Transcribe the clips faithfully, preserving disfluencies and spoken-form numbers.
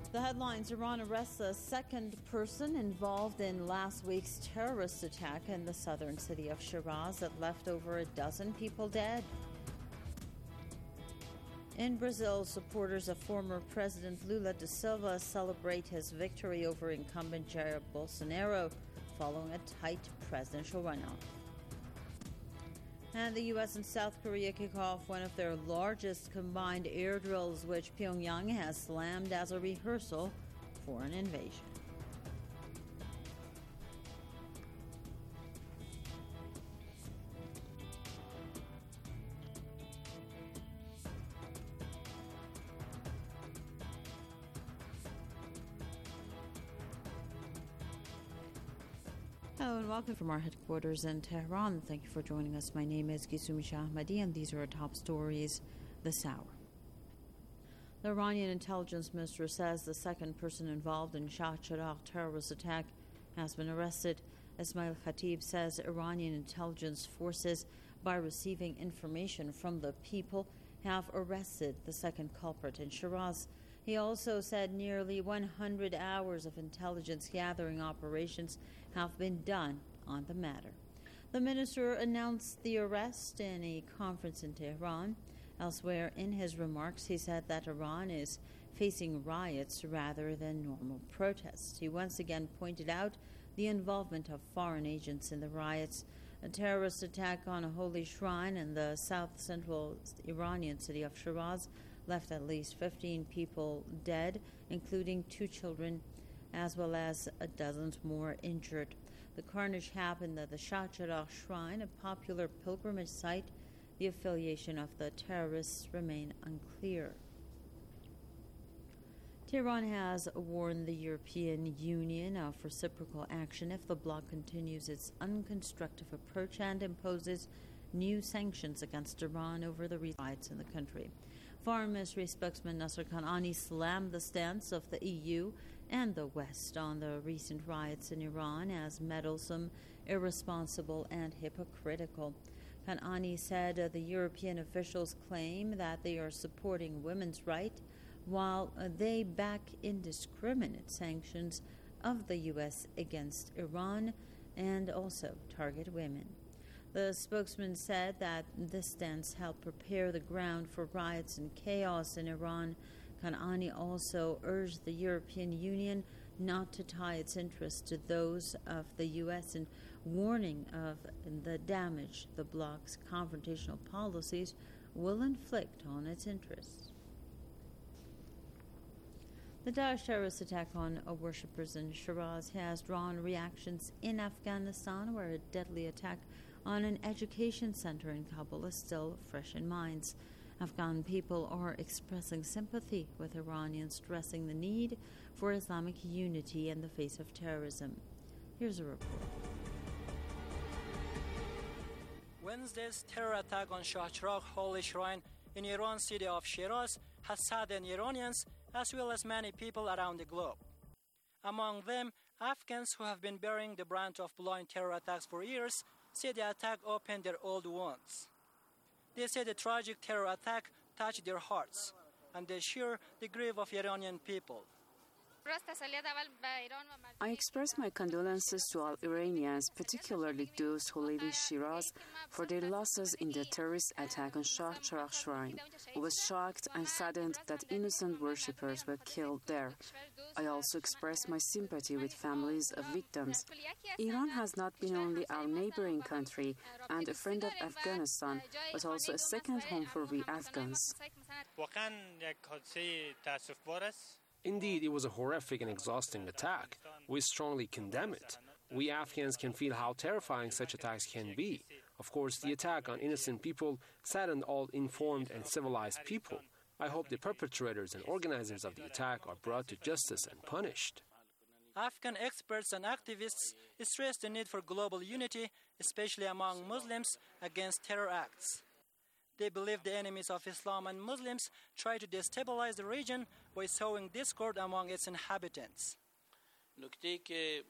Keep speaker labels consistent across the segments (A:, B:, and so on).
A: The headlines: Iran arrests a second person involved in last week's terrorist attack in the southern city of Shiraz that left over a dozen people dead. In Brazil, supporters of former President Lula da Silva celebrate his victory over incumbent Jair Bolsonaro following a tight presidential runoff. And the U S and South Korea kick off one of their largest combined air drills, which Pyongyang has slammed as a rehearsal for an invasion. Hello and welcome from our headquarters in Tehran. Thank you for joining us. My name is Gisumi Shahmadi and these are our top stories this hour. The Iranian intelligence minister says the second person involved in Shah Cheragh terrorist attack has been arrested. Ismail Khatib says Iranian intelligence forces, by receiving information from the people, have arrested the second culprit in Shiraz. He also said nearly one hundred hours of intelligence gathering operations have been done on the matter. The minister announced the arrest in a conference in Tehran. Elsewhere in his remarks, he said that Iran is facing riots rather than normal protests. He once again pointed out the involvement of foreign agents in the riots. A terrorist attack on a holy shrine in the south-central Iranian city of Shiraz left at least fifteen people dead, including two children, as well as a dozen more injured. The carnage happened at the Shah Cheragh Shrine, a popular pilgrimage site. The affiliation of the terrorists remain unclear. Tehran has warned the European Union of reciprocal action if the bloc continues its unconstructive approach and imposes new sanctions against Iran over the recent riots in the country. Foreign Ministry spokesman Nasser Kanani slammed the stance of the E U and the West on the recent riots in Iran as meddlesome, irresponsible, and hypocritical. Kanani said uh, the European officials claim that they are supporting women's rights while uh, they back indiscriminate sanctions of the U S against Iran and also target women. The spokesman said that this stance helped prepare the ground for riots and chaos in Iran. Kanani also urged the European Union not to tie its interests to those of the U S in warning of the damage the bloc's confrontational policies will inflict on its interests. The Daesh terrorist attack on worshippers in Shiraz has drawn reactions in Afghanistan, where a deadly attack on an education center in Kabul is still fresh in minds. Afghan people are expressing sympathy with Iranians, stressing the need for Islamic unity in the face of terrorism. Here's a report.
B: Wednesday's terror attack on Shah Cheragh Holy Shrine in Iran's city of Shiraz has saddened Iranians as well as many people around the globe. Among them, Afghans who have been bearing the brunt of blind terror attacks for years say the attack opened their old wounds. They say the tragic terror attack touched their hearts, and they share the grief of Iranian people.
C: I express my condolences to all Iranians, particularly those who live in Shiraz, for their losses in the terrorist attack on Shah Cheragh Shrine. I was shocked and saddened that innocent worshippers were killed there. I also express my sympathy with families of victims. Iran has not been only our neighboring country and a friend of Afghanistan, but also a second home for we Afghans.
D: Indeed, it was a horrific and exhausting attack. We strongly condemn it. We Afghans can feel how terrifying such attacks can be. Of course, the attack on innocent people saddened all informed and civilized people. I hope the perpetrators and organizers of the attack are brought to justice and punished.
B: Afghan experts and activists stress the need for global unity, especially among Muslims, against terror acts. They believe the enemies of Islam and Muslims try to destabilize the region by sowing discord among its inhabitants.
E: The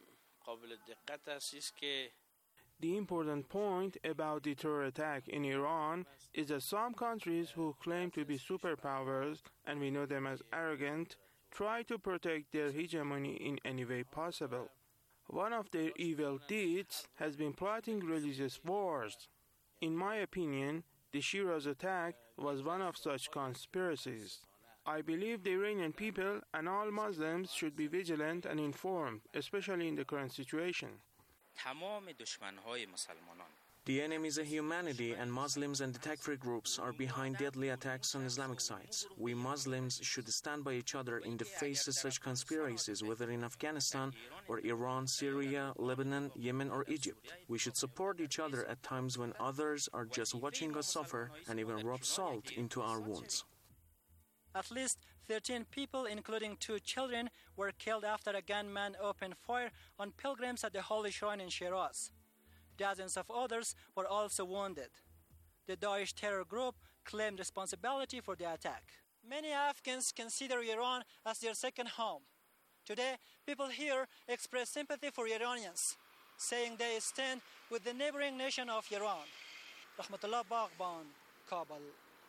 F: important point about the terror attack in Iran is that some countries who claim to be superpowers, and we know them as arrogant, try to protect their hegemony in any way possible. One of their evil deeds has been plotting religious wars. In my opinion, the Shiraz attack was one of such conspiracies. I believe the Iranian people and all Muslims should be vigilant and informed, especially in the current situation.
G: The enemies of humanity and Muslims and the terror groups are behind deadly attacks on Islamic sites. We Muslims should stand by each other in the face of such conspiracies, whether in Afghanistan or Iran, Syria, Lebanon, Yemen or Egypt. We should support each other at times when others are just watching us suffer and even rub salt into our wounds.
B: At least thirteen people, including two children, were killed after a gunman opened fire on pilgrims at the Holy Shrine in Shiraz. Dozens of others were also wounded. The Daesh terror group claimed responsibility for the attack. Many Afghans consider Iran as their second home. Today, people here express sympathy for Iranians, saying they stand with the neighboring nation of Iran. Rahmatullah Baghban, Kabul.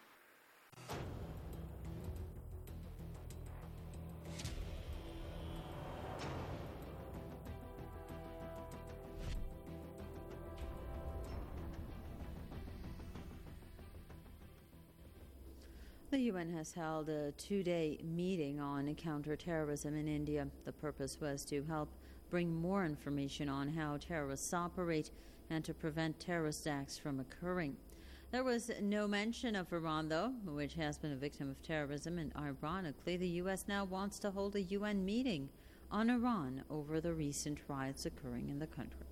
A: The U N has held a two-day meeting on counterterrorism in India. The purpose was to help bring more information on how terrorists operate and to prevent terrorist acts from occurring. There was no mention of Iran, though, which has been a victim of terrorism, and ironically, the U S now wants to hold a U N meeting on Iran over the recent riots occurring in the country.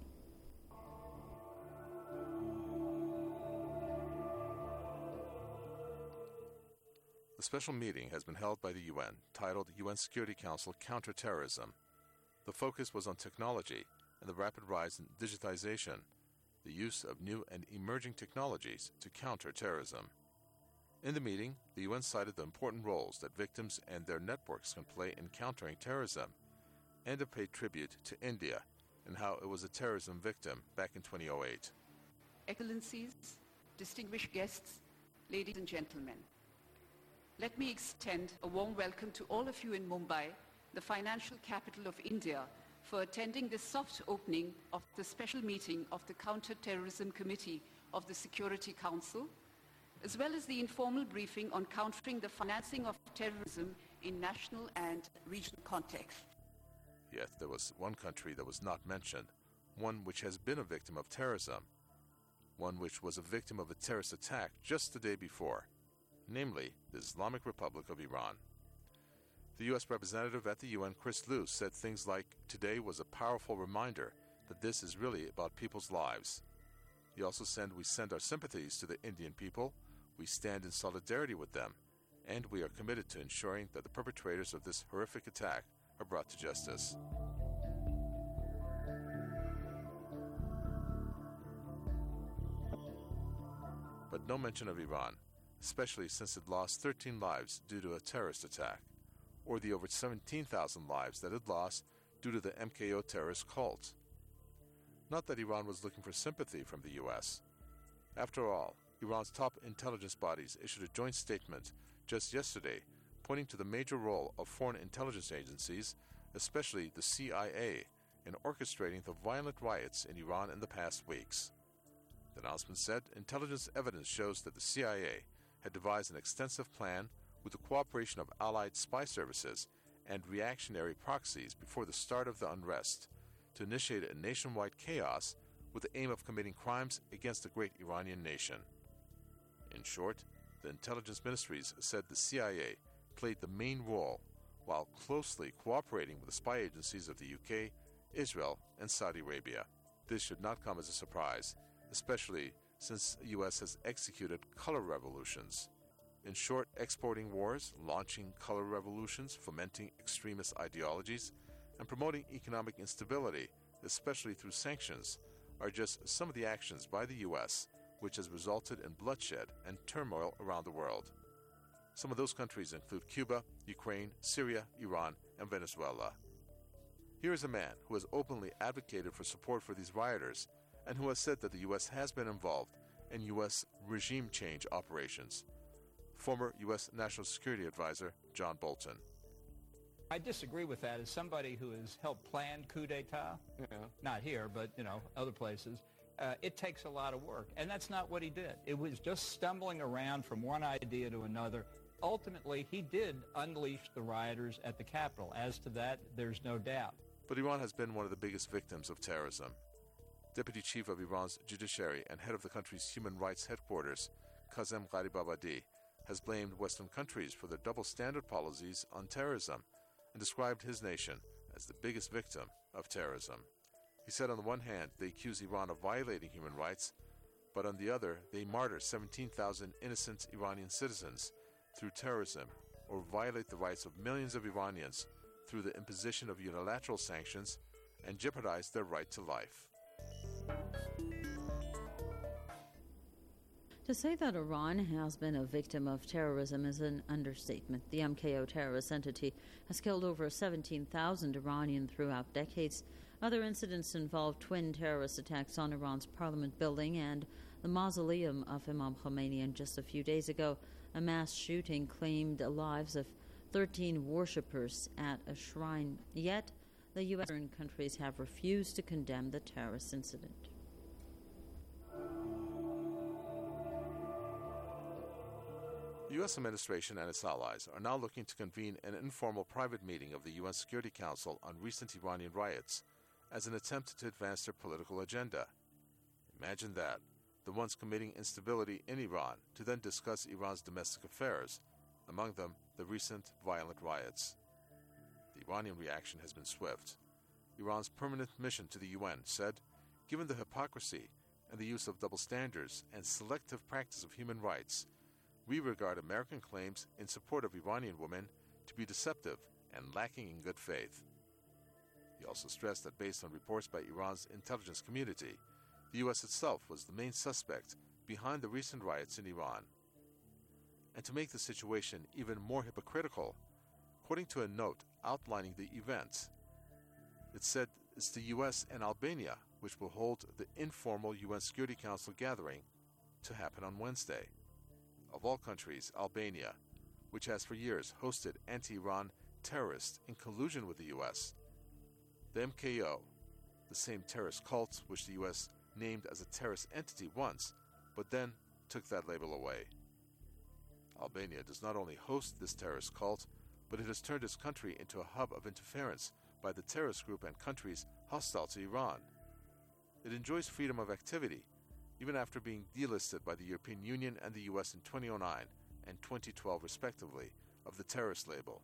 H: A special meeting has been held by the U N, titled U N Security Council Counterterrorism. The focus was on technology and the rapid rise in digitization, the use of new and emerging technologies to counter terrorism. In the meeting, the U N cited the important roles that victims and their networks can play in countering terrorism, and it paid tribute to India and how it was a terrorism victim back in two thousand eight.
I: Excellencies, distinguished guests, ladies and gentlemen, let me extend a warm welcome to all of you in Mumbai, the financial capital of India, for attending this soft opening of the special meeting of the Counter-Terrorism Committee of the Security Council, as well as the informal briefing on countering the financing of terrorism in national and regional context.
H: Yet there was one country that was not mentioned, one which has been a victim of terrorism, one which was a victim of a terrorist attack just the day before, namely the Islamic Republic of Iran. The U S representative at the U N, Chris Lu, said things like, "Today was a powerful reminder that this is really about people's lives." He also said, "We send our sympathies to the Indian people, we stand in solidarity with them, and we are committed to ensuring that the perpetrators of this horrific attack are brought to justice." But no mention of Iran, especially since it lost thirteen lives due to a terrorist attack, or the over seventeen thousand lives that it lost due to the M K O terrorist cult. Not that Iran was looking for sympathy from the U S. After all, Iran's top intelligence bodies issued a joint statement just yesterday pointing to the major role of foreign intelligence agencies, especially the C I A, in orchestrating the violent riots in Iran in the past weeks. The announcement said intelligence evidence shows that the C I A had devised an extensive plan with the cooperation of allied spy services and reactionary proxies before the start of the unrest to initiate a nationwide chaos with the aim of committing crimes against the great Iranian nation. In short, the intelligence ministries said the C I A played the main role while closely cooperating with the spy agencies of the U K, Israel, and Saudi Arabia. This should not come as a surprise, especially since the U S has executed color revolutions. In short, exporting wars, launching color revolutions, fomenting extremist ideologies, and promoting economic instability, especially through sanctions, are just some of the actions by the U S which has resulted in bloodshed and turmoil around the world. Some of those countries include Cuba, Ukraine, Syria, Iran, and Venezuela. Here is a man who has openly advocated for support for these rioters and who has said that the U S has been involved in U S regime change operations. Former U S National Security Advisor John Bolton.
J: I disagree with that. As somebody who has helped plan coup d'etat,
D: Yeah.
J: not here, but, you know, other places, uh, it takes a lot of work. And that's not what he did. It was just stumbling around from one idea to another. Ultimately, he did unleash the rioters at the Capitol. As to that, there's no doubt.
H: But Iran has been one of the biggest victims of terrorism. Deputy Chief of Iran's judiciary and head of the country's human rights headquarters, Kazem Gharibabadi, has blamed Western countries for their double standard policies on terrorism and described his nation as the biggest victim of terrorism. He said on the one hand they accuse Iran of violating human rights, but on the other they martyr seventeen thousand innocent Iranian citizens through terrorism or violate the rights of millions of Iranians through the imposition of unilateral sanctions and jeopardize their right to life.
A: To say that Iran has been a victim of terrorism is an understatement. The M K O terrorist entity has killed over seventeen thousand Iranians throughout decades. Other incidents involve twin terrorist attacks on Iran's parliament building and the mausoleum of Imam Khomeini. And just a few days ago, a mass shooting claimed the lives of thirteen worshippers at a shrine. Yet, the U S countries have refused to condemn the terrorist incident.
H: The U S administration and its allies are now looking to convene an informal private meeting of the U N Security Council on recent Iranian riots as an attempt to advance their political agenda. Imagine that, the ones committing instability in Iran to then discuss Iran's domestic affairs, among them the recent violent riots. The Iranian reaction has been swift. Iran's permanent mission to the U N said, given the hypocrisy and the use of double standards and selective practice of human rights, we regard American claims in support of Iranian women to be deceptive and lacking in good faith. He also stressed that based on reports by Iran's intelligence community, the U S itself was the main suspect behind the recent riots in Iran. And to make the situation even more hypocritical, according to a note outlining the events, it said it's the U S and Albania which will hold the informal U N Security Council gathering to happen on Wednesday. Of all countries, Albania, which has for years hosted anti-Iran terrorists in collusion with the U S. The M K O, the same terrorist cult which the U S named as a terrorist entity once, but then took that label away. Albania does not only host this terrorist cult, but it has turned its country into a hub of interference by the terrorist group and countries hostile to Iran. It enjoys freedom of activity, even after being delisted by the European Union and the U S in twenty oh nine and twenty twelve respectively of the terrorist label.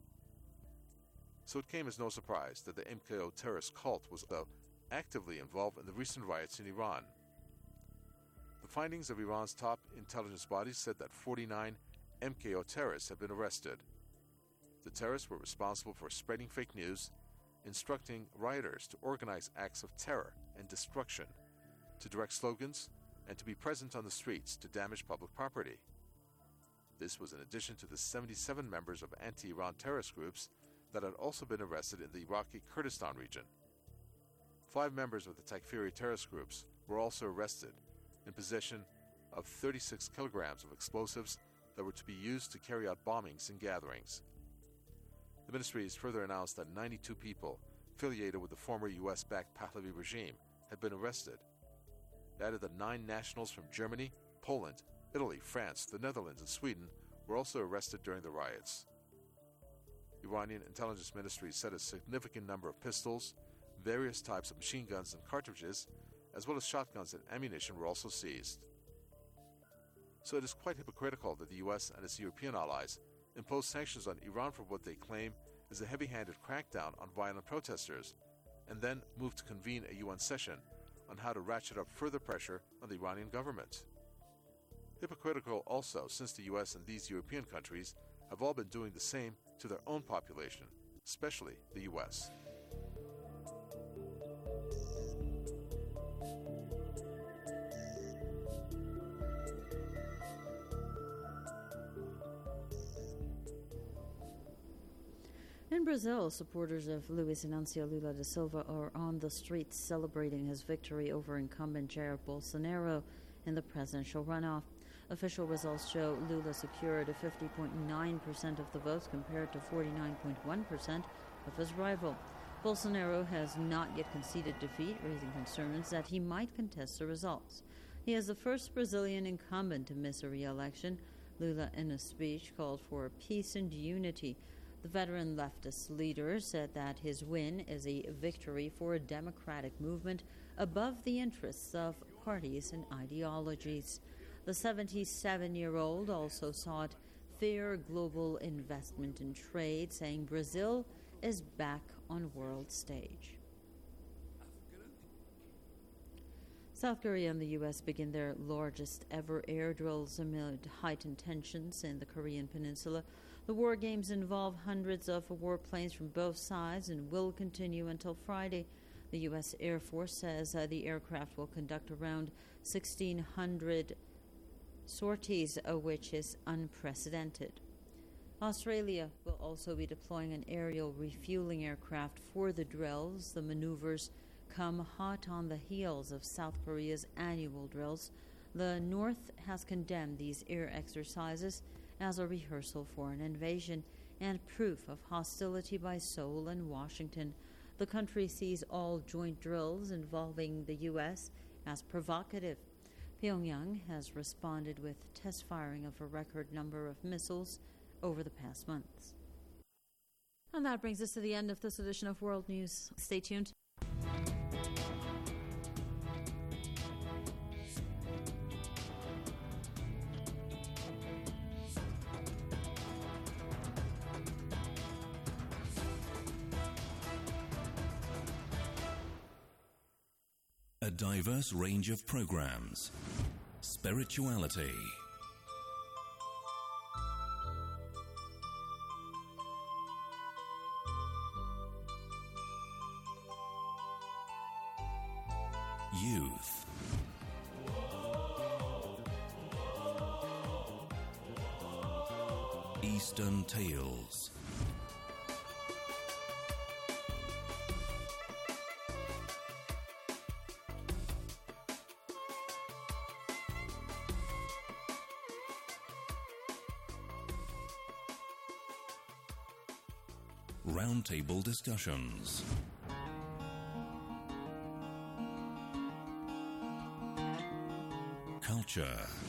H: So it came as no surprise that the M K O terrorist cult was uh, actively involved in the recent riots in Iran. The findings of Iran's top intelligence bodies said that forty-nine M K O terrorists had been arrested. The terrorists were responsible for spreading fake news, instructing rioters to organize acts of terror and destruction, to direct slogans, and to be present on the streets to damage public property. This was in addition to the seventy-seven members of anti-Iran terrorist groups that had also been arrested in the Iraqi Kurdistan region. Five members of the Takfiri terrorist groups were also arrested in possession of thirty-six kilograms of explosives that were to be used to carry out bombings in gatherings. The ministry has further announced that ninety-two people affiliated with the former U S-backed Pahlavi regime had been arrested. It added that nine nationals from Germany, Poland, Italy, France, the Netherlands, and Sweden were also arrested during the riots. Iranian intelligence ministry said a significant number of pistols, various types of machine guns and cartridges, as well as shotguns and ammunition were also seized. So it is quite hypocritical that the U S and its European allies impose sanctions on Iran for what they claim is a heavy-handed crackdown on violent protesters, and then move to convene a U N session on how to ratchet up further pressure on the Iranian government. Hypocritical also since the U S and these European countries have all been doing the same to their own population, especially the U S.
A: In Brazil, supporters of Luiz Inácio Lula da Silva are on the streets celebrating his victory over incumbent Jair Bolsonaro in the presidential runoff. Official results show Lula secured fifty point nine percent of the votes compared to forty-nine point one percent of his rival. Bolsonaro has not yet conceded defeat, raising concerns that he might contest the results. He is the first Brazilian incumbent to miss a re-election. Lula, in a speech, called for peace and unity. The veteran leftist leader said that his win is a victory for a democratic movement above the interests of parties and ideologies. The seventy-seven-year-old also sought fair global investment and trade, saying Brazil is back on world stage. South Korea and the U S begin their largest ever air drills amid heightened tensions in the Korean peninsula. The war games involve hundreds of warplanes from both sides and will continue until Friday. The U S Air Force says uh, the aircraft will conduct around sixteen hundred sorties, uh, which is unprecedented. Australia will also be deploying an aerial refueling aircraft for the drills. The maneuvers come hot on the heels of South Korea's annual drills. The North has condemned these air exercises as a rehearsal for an invasion and proof of hostility by Seoul and Washington. The country sees all joint drills involving the U S as provocative. Pyongyang has responded with test firing of a record number of missiles over the past months. And that brings us to the end of this edition of World News. Stay tuned.
K: A diverse range of programs, spirituality, youth, Eastern Tales, roundtable discussions, culture,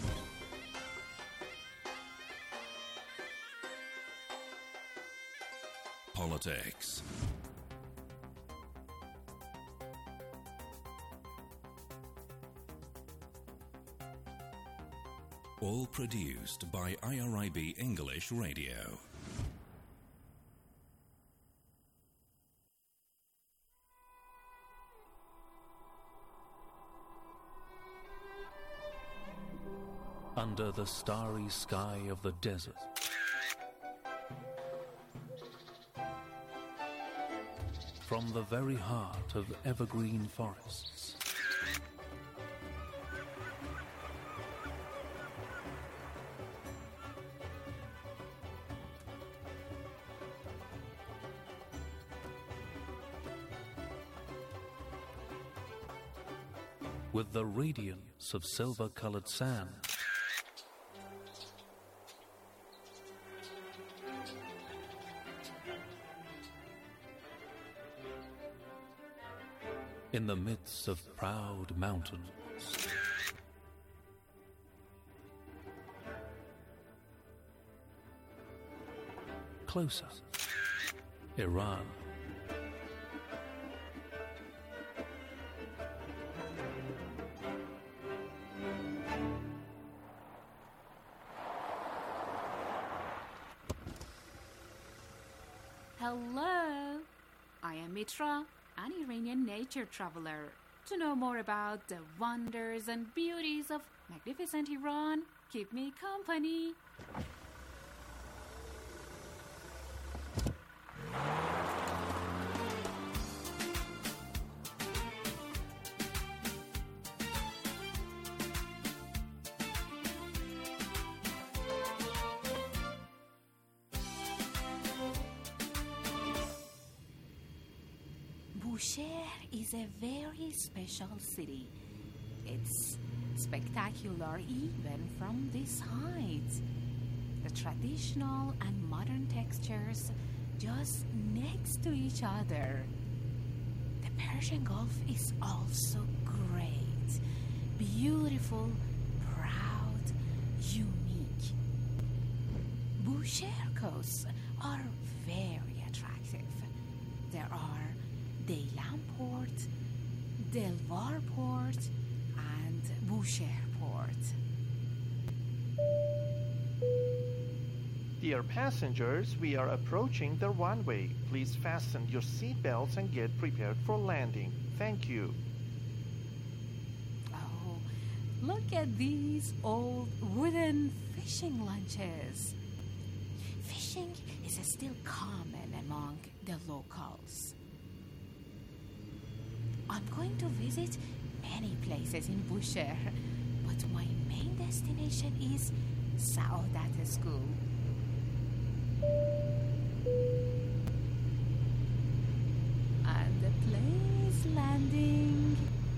K: politics, all produced by I R I B English Radio.
L: Under the starry sky of the desert, from the very heart of evergreen forests, with the radiance of silver-colored sand, in the midst of proud mountains, closer, Iran.
M: Hello, I am Mitra, an Iranian nature traveler. To know more about the wonders and beauties of magnificent Iran, keep me company. Bushehr is a very special city. It's spectacular even from this height. The traditional and modern textures just next to each other. The Persian Gulf is also great, beautiful, proud, unique. Bushehr coasts are very attractive. There are Deilan Port, Delvar Port, and Bushehr Port.
N: Dear passengers, we are approaching the runway. Please fasten your seatbelts and get prepared for landing. Thank you.
M: Oh, look at these old wooden fishing launches. Fishing is still common among the locals. I'm going to visit many places in Bushehr, but my main destination is Saodat School. And the plane is landing.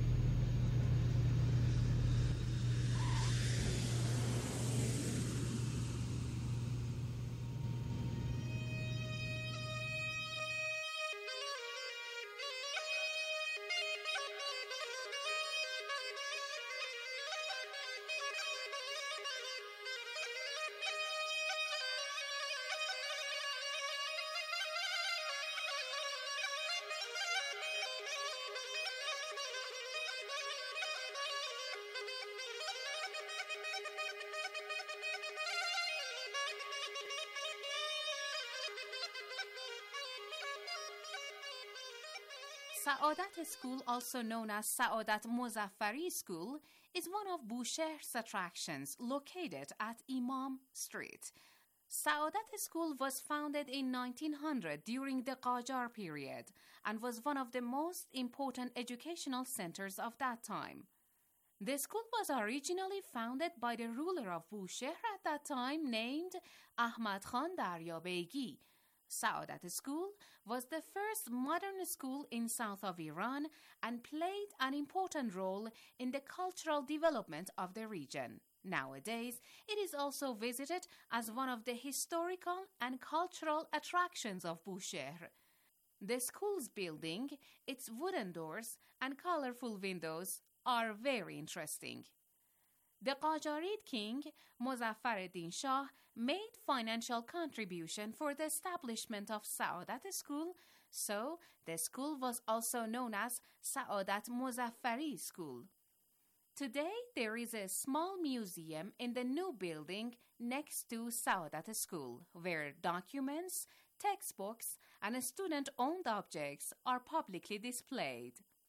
M: Saodat School, also known as Saodat Mozaffari School, is one of Bushehr's attractions located at Imam Street. Saodat School was founded in nineteen hundred during the Qajar period and was one of the most important educational centers of that time. The school was originally founded by the ruler of Bushehr at that time named Ahmad Khan Daryabegi. Saodat School was the first modern school in south of Iran and played an important role in the cultural development of the region. Nowadays, it is also visited as one of the historical and cultural attractions of Bushehr. The school's building, its wooden doors, and colorful windows are very interesting. The Qajarid king, Muzaffar ad-Din Shah, made financial contribution for the establishment of Saodat School, so the school was also known as Saodat Mozaffari School. Today, there is a small museum in the new building next to Saodat School, where documents, textbooks, and student-owned objects are publicly displayed.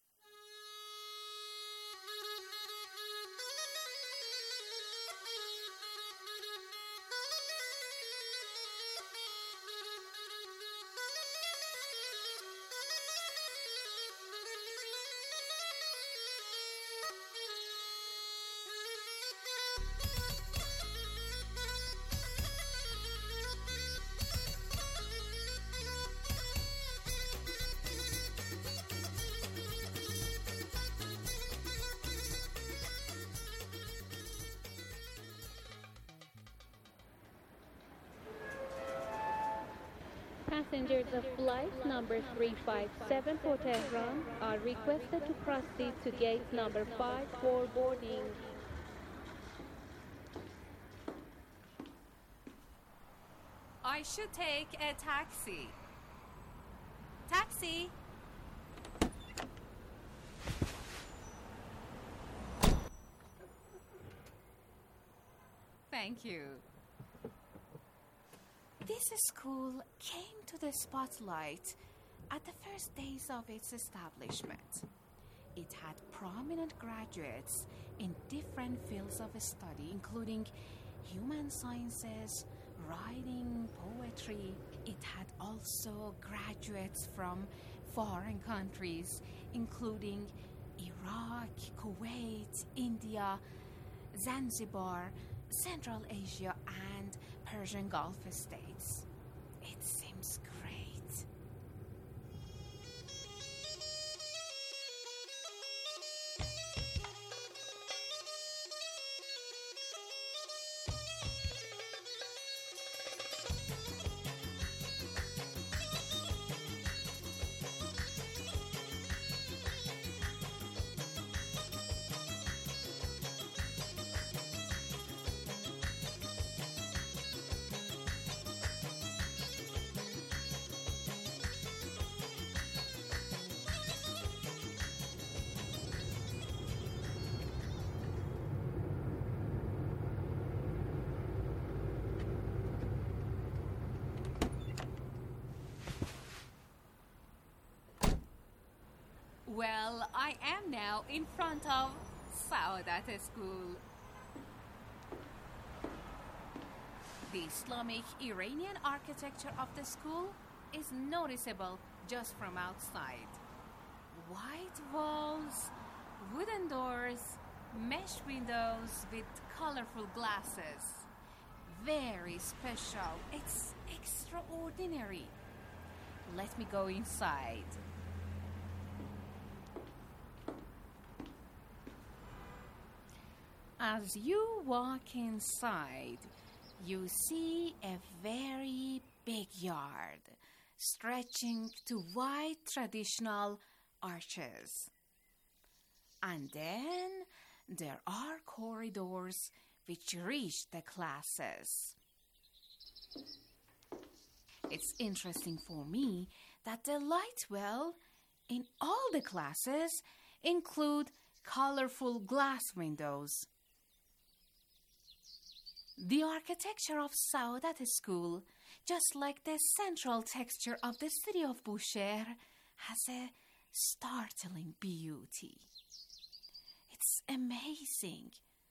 O: Passengers of flight number three five seven for Tehran are requested to proceed to gate number five for boarding.
M: I should take a taxi. Taxi! Thank you. This school came to the spotlight at the first days of its establishment. It had prominent graduates in different fields of study, including human sciences, writing, poetry. It had also graduates from foreign countries, including Iraq, Kuwait, India, Zanzibar, Central Asia, and Persian Gulf states. It seems great. I am now in front of Saodat School. The Islamic Iranian architecture of the school is noticeable just from outside. White walls, wooden doors, mesh windows with colorful glasses. Very special. It's extraordinary. Let me go inside. As you walk inside, you see a very big yard stretching to wide traditional arches. And then there are corridors which reach the classes. It's interesting for me that the light well in all the classes include colorful glass windows. The architecture of Saodat School, just like the central texture of the city of Bushehr, has a startling beauty. It's amazing.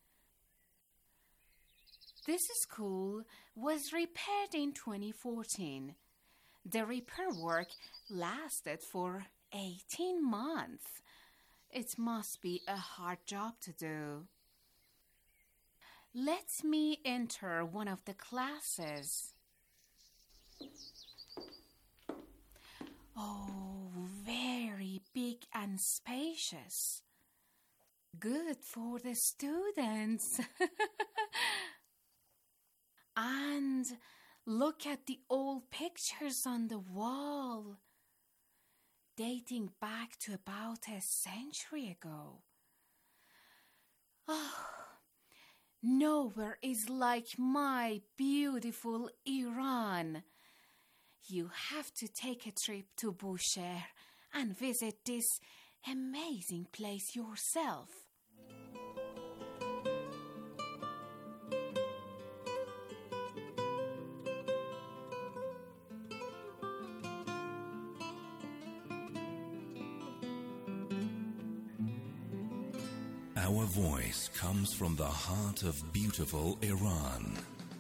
M: This school was repaired in twenty fourteen. The repair work lasted for eighteen months. It must be a hard job to do. Let me enter one of the classes. Oh, very big and spacious. Good for the students. And look at the old pictures on the wall, dating back to about a century ago. Oh, nowhere is like my beautiful Iran. You have to take a trip to Bushehr and visit this amazing place yourself.
K: Our voice comes from the heart of beautiful Iran.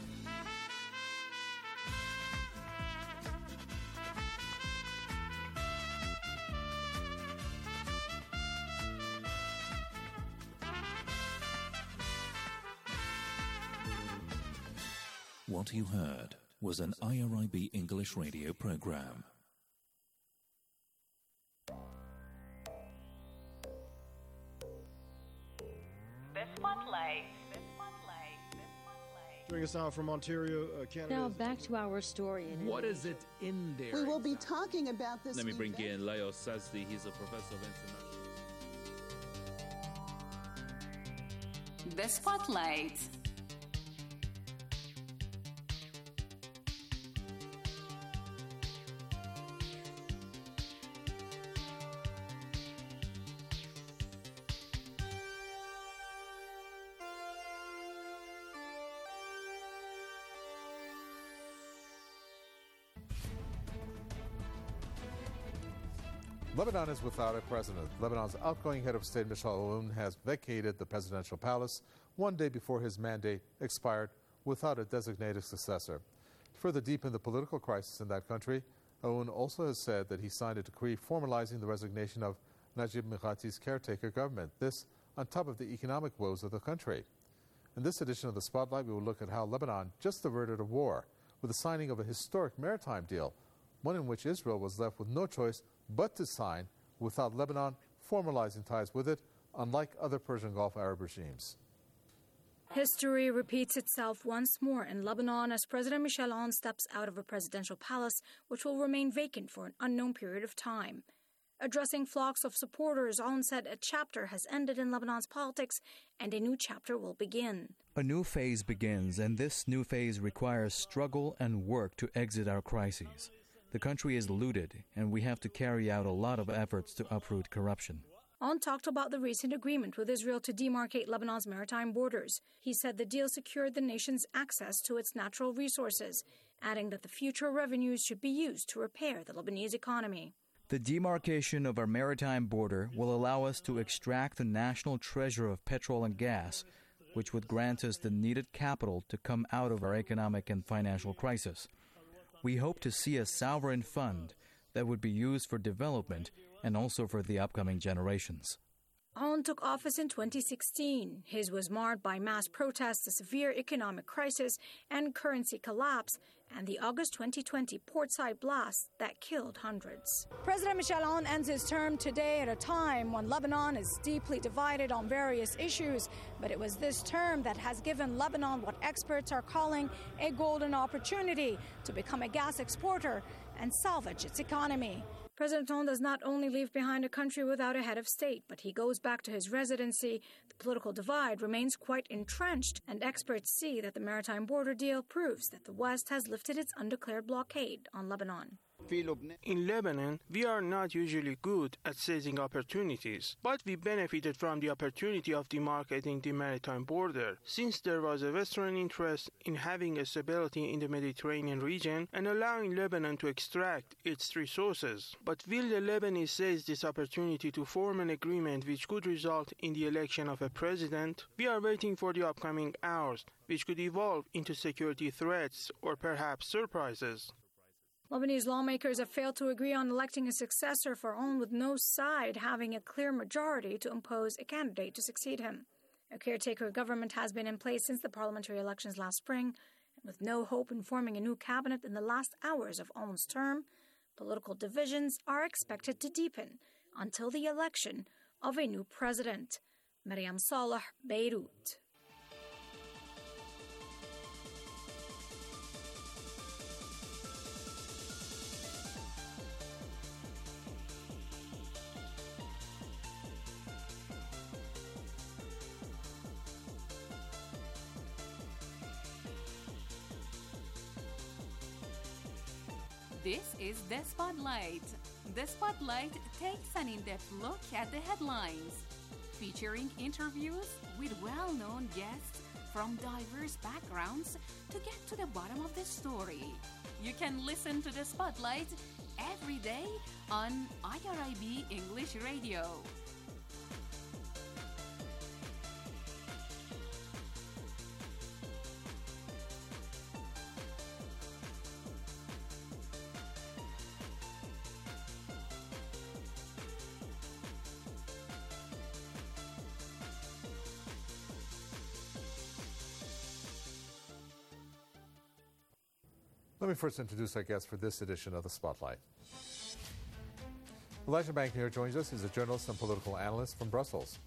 K: What you heard was an I R I B English radio program.
P: Joining us now from Ontario, uh, Canada.
A: Now back to our story. In
Q: what is it in there?
R: We will be talking about this.
Q: Let me bring in Leo Sazdi. He's a professor of international.
C: The Spotlight.
H: Lebanon is without a president. Lebanon's outgoing head of state, Michel Aoun, has vacated the presidential palace one day before his mandate expired without a designated successor. To further deepen the political crisis in that country, Aoun also has said that he signed a decree formalizing the resignation of Najib Miqati's caretaker government, this on top of the economic woes of the country. In this edition of The Spotlight, we will look at how Lebanon just averted a war with the signing of a historic maritime deal, one in which Israel was left with no choice but to sign without Lebanon formalizing ties with it, unlike other Persian Gulf Arab regimes.
S: History repeats itself once more in Lebanon as President Michel Aoun steps out of a presidential palace which will remain vacant for an unknown period of time. Addressing flocks of supporters, Aoun said a chapter has ended in Lebanon's politics and a new chapter will begin.
T: A new phase begins, and this new phase requires struggle and work to exit our crises. The country is looted, and we have to carry out a lot of efforts to uproot corruption.
S: Aoun talked about the recent agreement with Israel to demarcate Lebanon's maritime borders. He said the deal secured the nation's access to its natural resources, adding that the future revenues should be used to repair the Lebanese economy.
T: The demarcation of our maritime border will allow us to extract the national treasure of petrol and gas, which would grant us the needed capital to come out of our economic and financial crisis. We hope to see a sovereign fund that would be used for development and also for the upcoming generations.
S: Aoun took office in twenty sixteen. His was marred by mass protests, a severe economic crisis, and currency collapse, and the August twenty twenty portside blast that killed hundreds. President Michel Aoun ends his term today at a time when Lebanon is deeply divided on various issues, but it was this term that has given Lebanon what experts are calling a golden opportunity to become a gas exporter and salvage its economy. President Aoun does not only leave behind a country without a head of state, but he goes back to his residency. The political divide remains quite entrenched, and experts see that the maritime border deal proves that the West has lifted its undeclared blockade on Lebanon.
F: In Lebanon, we are not usually good at seizing opportunities, but we benefited from the opportunity of demarcating the maritime border, since there was a Western interest in having a stability in the Mediterranean region and allowing Lebanon to extract its resources. But will the Lebanese seize this opportunity to form an agreement which could result in the election of a president? We are waiting for the upcoming hours, which could evolve into security threats or perhaps surprises.
S: Lebanese lawmakers have failed to agree on electing a successor for Aoun, with no side having a clear majority to impose a candidate to succeed him. A caretaker government has been in place since the parliamentary elections last spring, and with no hope in forming a new cabinet in the last hours of Aoun's term, political divisions are expected to deepen until the election of a new president. Mariam Saleh, Beirut.
M: This is The Spotlight. The Spotlight takes an in-depth look at the headlines, featuring interviews with well-known guests from diverse backgrounds to get to the bottom of the story. You can listen to The Spotlight every day on I R I B English Radio.
H: Let me first introduce our guest for this edition of The Spotlight. Elijah McNair joins us. He's a journalist and political analyst from Brussels.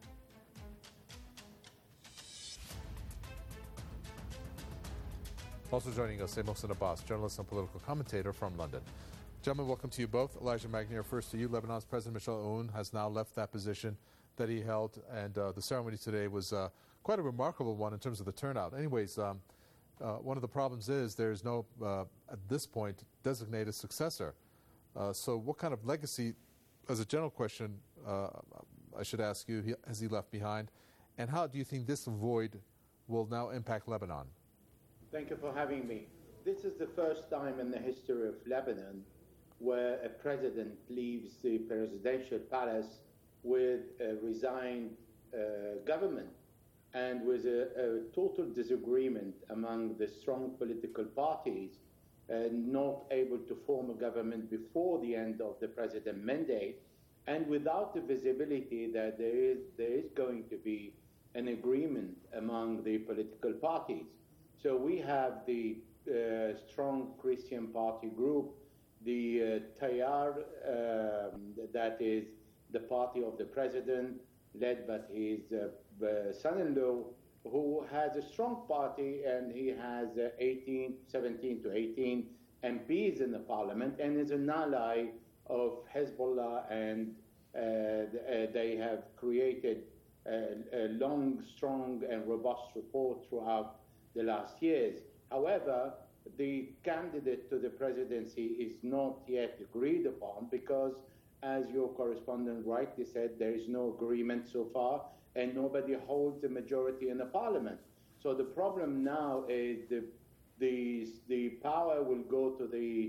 H: Also joining us, Mohsen Abbas, journalist and political commentator from London. Gentlemen, welcome to you both. Elijah McNair, first to you. Lebanon's President Michel Aoun has now left that position that he held, and uh, the ceremony today was uh, quite a remarkable one in terms of the turnout. Anyways, um, Uh, one of the problems is there is no, uh, at this point, designated successor. Uh, so what kind of legacy, as a general question, uh, I should ask you, he, has he left behind? And how do you think this void will now impact Lebanon?
U: Thank you for having me. This is the first time in the history of Lebanon where a president leaves the presidential palace with a resigned uh, government, and with a, a total disagreement among the strong political parties, uh, not able to form a government before the end of the president's mandate, and without the visibility that there is, there is going to be an agreement among the political parties. So we have the uh, strong Christian party group, the uh, Tayar, um, that is the party of the president, led by his uh, uh, son-in-law, who has a strong party, and he has uh, eighteen, seventeen to eighteen M Ps in the parliament, and is an ally of Hezbollah, and uh, they have created a, a long, strong, and robust support throughout the last years. However, the candidate to the presidency is not yet agreed upon because, as your correspondent rightly said, there is no agreement so far, and nobody holds a majority in the parliament. So the problem now is the the, the power will go to the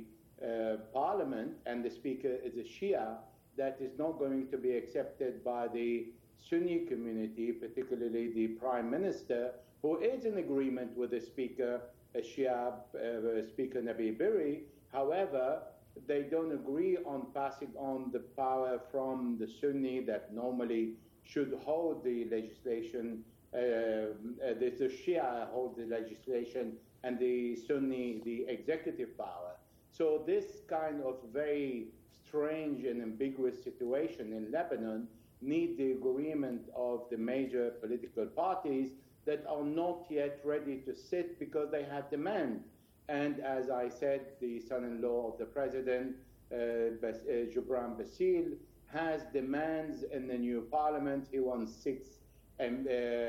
U: uh, parliament and the speaker is a Shia, that is not going to be accepted by the Sunni community, particularly the Prime Minister, who is in agreement with the Speaker, a Shia uh, Speaker Nabi Berri. However, they don't agree on passing on the power from the Sunni that normally should hold the legislation. Uh, uh, the, the Shia hold the legislation and the Sunni the executive power. So this kind of very strange and ambiguous situation in Lebanon need the agreement of the major political parties that are not yet ready to sit because they have demand. And as I said, the son-in-law of the president, uh, Bas- uh, Gibran Bassil, has demands in the new parliament. He wants six um, um,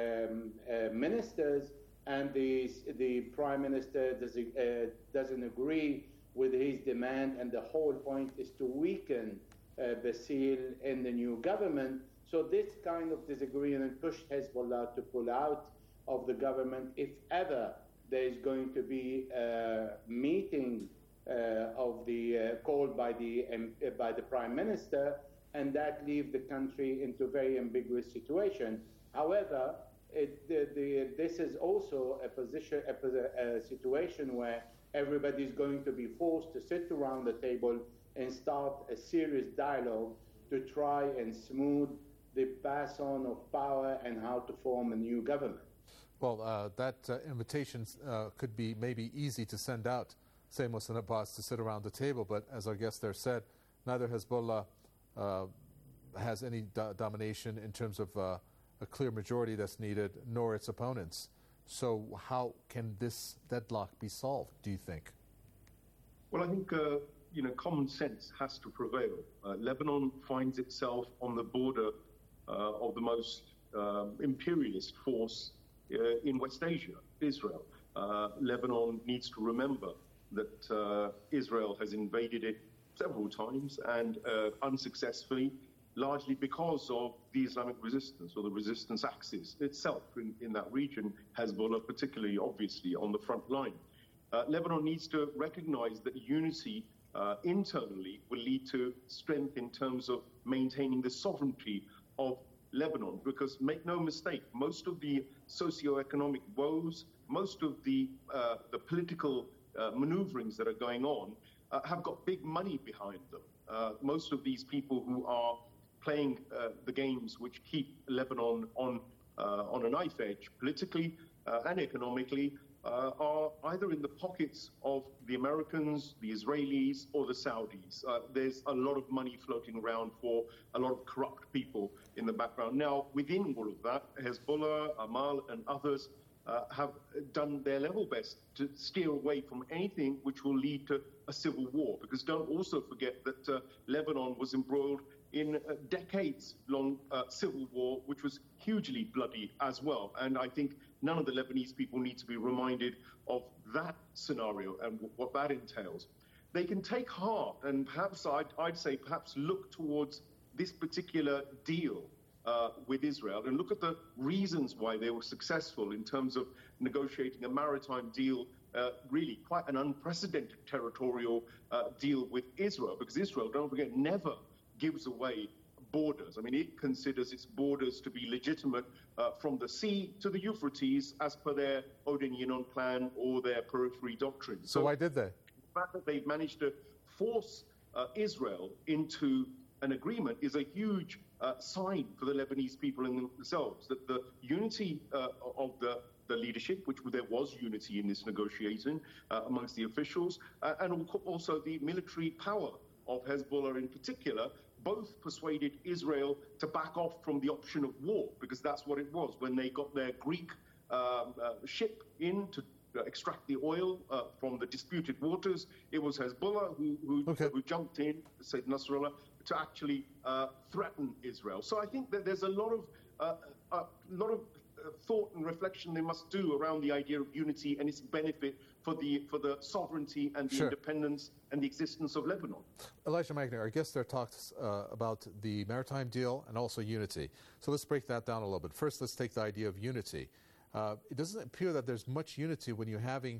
U: uh, ministers, and the, the prime minister does, uh, doesn't agree with his demand, and the whole point is to weaken uh, Bassil in the new government. So this kind of disagreement pushed Hezbollah to pull out of the government if ever there is going to be a meeting uh, of the uh, called by the um, uh, by the prime minister, and that leaves the country into a very ambiguous situation. However, it, the, the, this is also a position, a, a situation where everybody is going to be forced to sit around the table and start a serious dialogue to try and smooth the pass on of power and how to form a new government.
H: Well, uh, that uh, invitation uh, could be maybe easy to send out, say Mohsen Abbas, to sit around the table, but as our guest there said, neither Hezbollah uh, has any do- domination in terms of uh, a clear majority that's needed, nor its opponents. So how can this deadlock be solved, do you think?
E: Well, I think, uh, you know, common sense has to prevail. Uh, Lebanon finds itself on the border uh, of the most uh, imperialist force uh, in West Asia, Israel. Uh, Lebanon needs to remember that uh, Israel has invaded it several times and uh, unsuccessfully, largely because of the Islamic resistance or the resistance axis itself in, in that region, Hezbollah particularly obviously on the front line. Uh, Lebanon needs to recognize that unity uh, internally will lead to strength in terms of maintaining the sovereignty of Lebanon, because make no mistake, most of the socioeconomic woes, most of the, uh, the political uh, maneuverings that are going on uh, have got big money behind them. Uh, most of these people who are playing uh, the games which keep Lebanon on uh, on a knife edge politically uh, and economically uh, are either in the pockets of the Americans, the Israelis, or the Saudis. Uh, there's a lot of money floating around for a lot of corrupt people in the background. Now, within all of that, Hezbollah, Amal, and others uh, have done their level best to steer away from anything which will lead to a civil war. Because don't also forget that uh, Lebanon was embroiled in a decades-long uh, civil war, which was hugely bloody as well. And I think none of the Lebanese people need to be reminded of that scenario and w- what that entails. They can take heart and perhaps, I'd, I'd say, perhaps look towards this particular deal uh, with Israel and look at the reasons why they were successful in terms of negotiating a maritime deal, uh, really quite an unprecedented territorial uh, deal with Israel, because Israel, don't forget, never gives away borders. I mean, it considers its borders to be legitimate uh, from the sea to the Euphrates as per their Odin-Yinon plan or their periphery doctrine.
H: So, so why did they?
E: The fact that they've managed to force uh, Israel into an agreement is a huge uh, sign for the Lebanese people in themselves, that the unity uh, of the the leadership, which there was unity in this negotiation uh, amongst the officials, uh, and also the military power of Hezbollah in particular, both persuaded Israel to back off from the option of war, because that's what it was. When they got their Greek um, uh, ship in to uh, extract the oil uh, from the disputed waters, it was Hezbollah who, who, okay. who jumped in, said Nasrallah, to actually uh, threaten Israel. So I think that there's a lot of uh, a lot of thought and reflection they must do around the idea of unity and its benefit for the for the sovereignty and the sure. independence and the existence of Lebanon.
H: Elijah Magner, our guest there talked uh, about the maritime deal and also unity. So let's break that down a little bit. First, let's take the idea of unity. Uh, it doesn't appear that there's much unity when you're having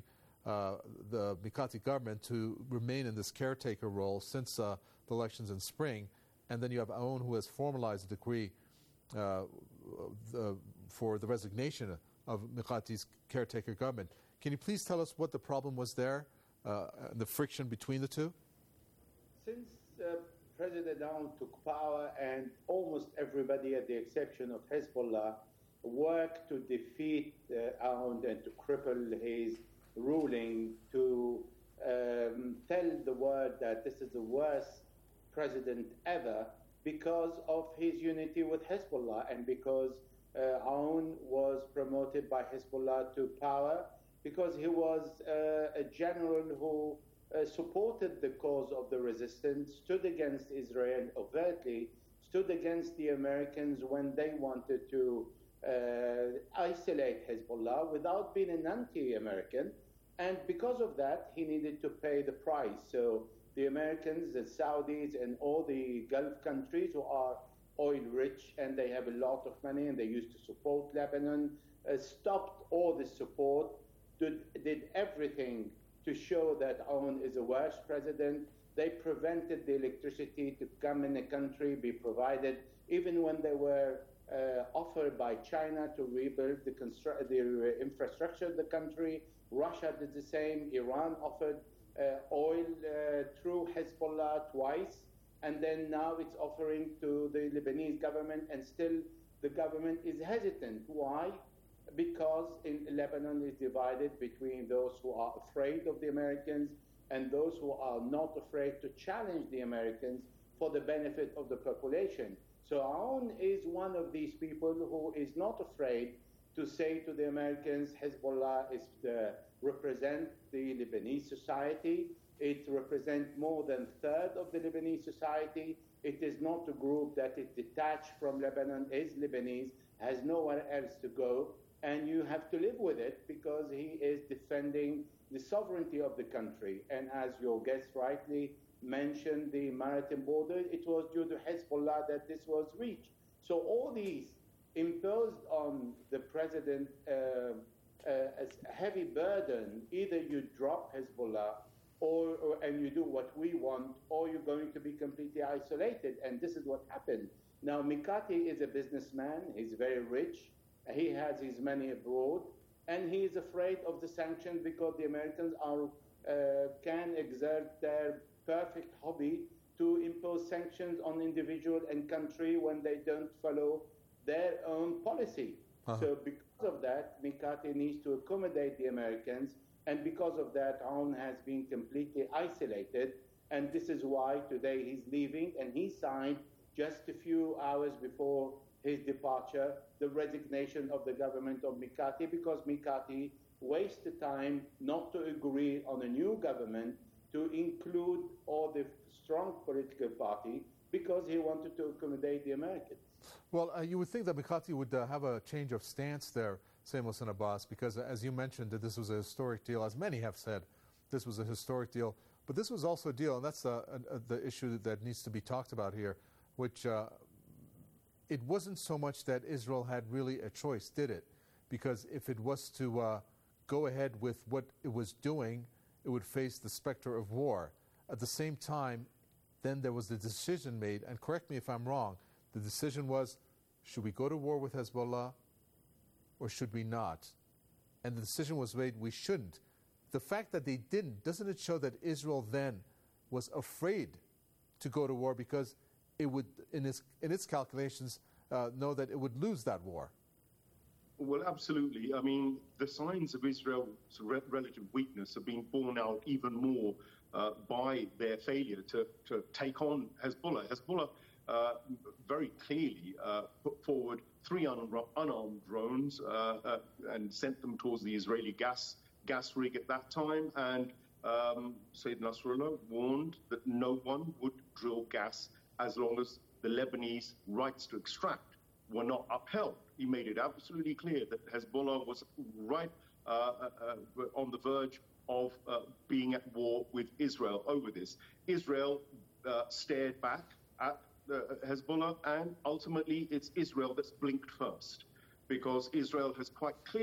H: uh, the Mikati government to remain in this caretaker role since uh, the elections in spring. And then you have Aoun, who has formalized a decree uh, the, for the resignation of Mikati's caretaker government. Can you please tell us what the problem was there, uh, and the friction between the two?
U: Since uh, President Aoun took power, and almost everybody, at the exception of Hezbollah, worked to defeat uh, Aoun and to cripple his ruling, to um, tell the world that this is the worst president ever because of his unity with Hezbollah and because uh, Aoun was promoted by Hezbollah to power, because he was uh, a general who uh, supported the cause of the resistance, stood against Israel overtly, stood against the Americans when they wanted to uh, isolate Hezbollah without being an anti-American. And because of that, he needed to pay the price. So the Americans, the Saudis, and all the Gulf countries who are oil-rich and they have a lot of money and they used to support Lebanon, uh, stopped all the support, did, did everything to show that Aoun is a worse president. They prevented the electricity to come in the country, be provided, even when they were uh, offered by China to rebuild the, constru- the infrastructure of the country. Russia did the same. Iran offered uh, oil uh, through Hezbollah twice, and then now it's offering to the Lebanese government, and still the government is hesitant. Why? Because in Lebanon is divided between those who are afraid of the Americans and those who are not afraid to challenge the Americans for the benefit of the population. So Aoun is one of these people who is not afraid to say to the Americans, Hezbollah is the, represent the Lebanese society. It represents more than a third of the Lebanese society. It is not a group that is detached from Lebanon, is Lebanese, has nowhere else to go, and you have to live with it because he is defending the sovereignty of the country. And as your guest rightly mentioned, the maritime border, it was due to Hezbollah that this was reached. So all these imposed on the president uh, uh, as a heavy burden. Either you drop Hezbollah or, or and you do what we want, or you're going to be completely isolated. And this is what happened. Now, Mikati is a businessman. He's very rich. He has his money abroad, and he is afraid of the sanctions because the Americans are uh, can exert their perfect hobby to impose sanctions on individual and country when they don't follow their own policy. Uh-huh. So because of that, Mikati needs to accommodate the Americans, and because of that, Aoun has been completely isolated, and this is why today he's leaving, and he signed just a few hours before his departure the resignation of the government of Mikati, because Mikati wasted time not to agree on a new government to include all the strong political party because he wanted to accommodate the Americans.
H: Well, uh, you would think that Mikati would uh, have a change of stance there, Sayyid Mohsen Abbas, because uh, as you mentioned, that this was a historic deal, as many have said, this was a historic deal. But this was also a deal, and that's uh, uh, the issue that needs to be talked about here, which uh, it wasn't so much that Israel had really a choice, did it? Because if it was to uh, go ahead with what it was doing, it would face the specter of war. At the same time, then there was the decision made, and correct me if I'm wrong, the decision was, should we go to war with Hezbollah or should we not? And the decision was made, we shouldn't. The fact that they didn't, doesn't it show that Israel then was afraid to go to war because it would, in its, in its calculations, uh, know that it would lose that war?
E: Well, absolutely. I mean, the signs of Israel's re- relative weakness have been borne out even more uh, by their failure to, to take on Hezbollah. Hezbollah uh, very clearly uh, put forward three un- unarmed drones uh, uh, and sent them towards the Israeli gas gas rig at that time. And um, Sayyid Nasrallah warned that no one would drill gas as long as the Lebanese rights to extract were not upheld. He made it absolutely clear that Hezbollah was right uh, uh, on the verge of uh, being at war with Israel over this. Israel uh, stared back at uh, Hezbollah, and ultimately it's Israel that's blinked first, because Israel has quite clearly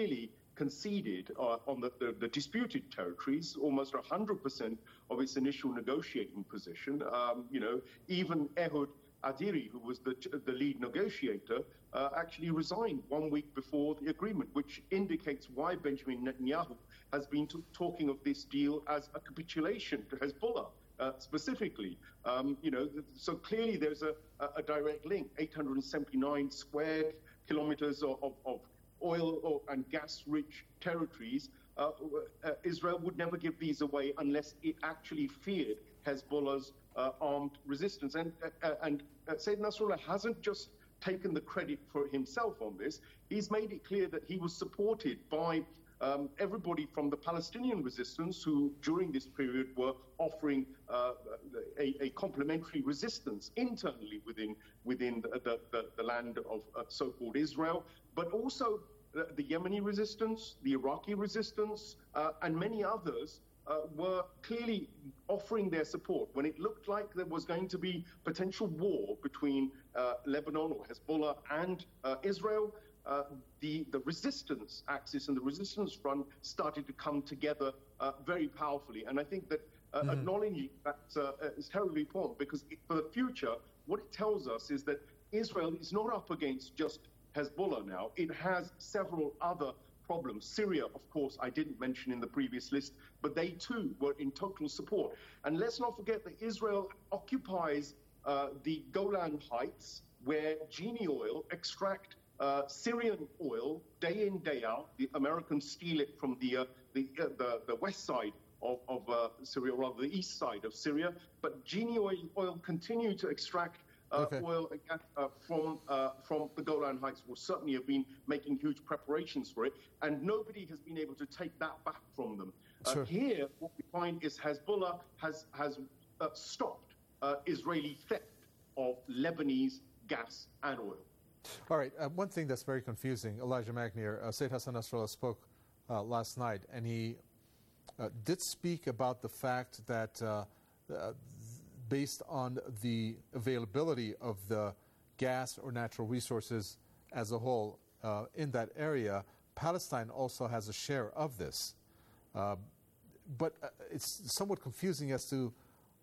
E: conceded uh, on the, the, the disputed territories almost one hundred percent of its initial negotiating position. Um, you know, even Ehud Adiri, who was the, the lead negotiator, uh, actually resigned one week before the agreement, which indicates why Benjamin Netanyahu has been t- talking of this deal as a capitulation to Hezbollah. Uh, specifically, um, you know, th- so clearly there's a, a, a direct link. eight hundred seventy-nine square kilometers of, of, of oil or, and gas-rich territories. Uh, uh, Israel would never give these away unless it actually feared Hezbollah's uh, armed resistance. And, uh, and uh, Sayyid Nasrallah hasn't just taken the credit for himself on this. He's made it clear that he was supported by um, everybody from the Palestinian resistance, who during this period were offering uh, a, a complementary resistance internally within within the, the, the, the land of uh, so-called Israel, but also the, the Yemeni resistance, the Iraqi resistance, uh, and many others uh, were clearly offering their support when it looked like there was going to be potential war between uh, Lebanon or Hezbollah and uh, Israel. Uh, the, the resistance axis and the resistance front started to come together uh, very powerfully. And I think that uh, mm. acknowledging that uh, is terribly important, because it, for the future, what it tells us is that Israel is not up against just Hezbollah now. It has several other problems. Syria, of course, I didn't mention in the previous list, but they too were in total support. And let's not forget that Israel occupies uh, the Golan Heights, where Genie Oil extract Uh, Syrian oil day in, day out. The Americans steal it from the uh, the, uh, the the west side of, of uh, Syria, or rather the east side of Syria. But Genie oil, oil continue to extract uh, okay. oil uh, from uh, from the Golan Heights. Will certainly have been making huge preparations for it, and nobody has been able to take that back from them. Uh,
G: sure.
E: Here, what we find is Hezbollah has has uh, stopped uh, Israeli theft of Lebanese gas and oil.
G: All right, uh, one thing that's very confusing, Elijah Magnier, uh, Sayyid Hassan Nasrallah spoke uh, last night, and he uh, did speak about the fact that uh, uh, based on the availability of the gas or natural resources as a whole uh, in that area, Palestine also has a share of this. Uh, but uh, it's somewhat confusing as to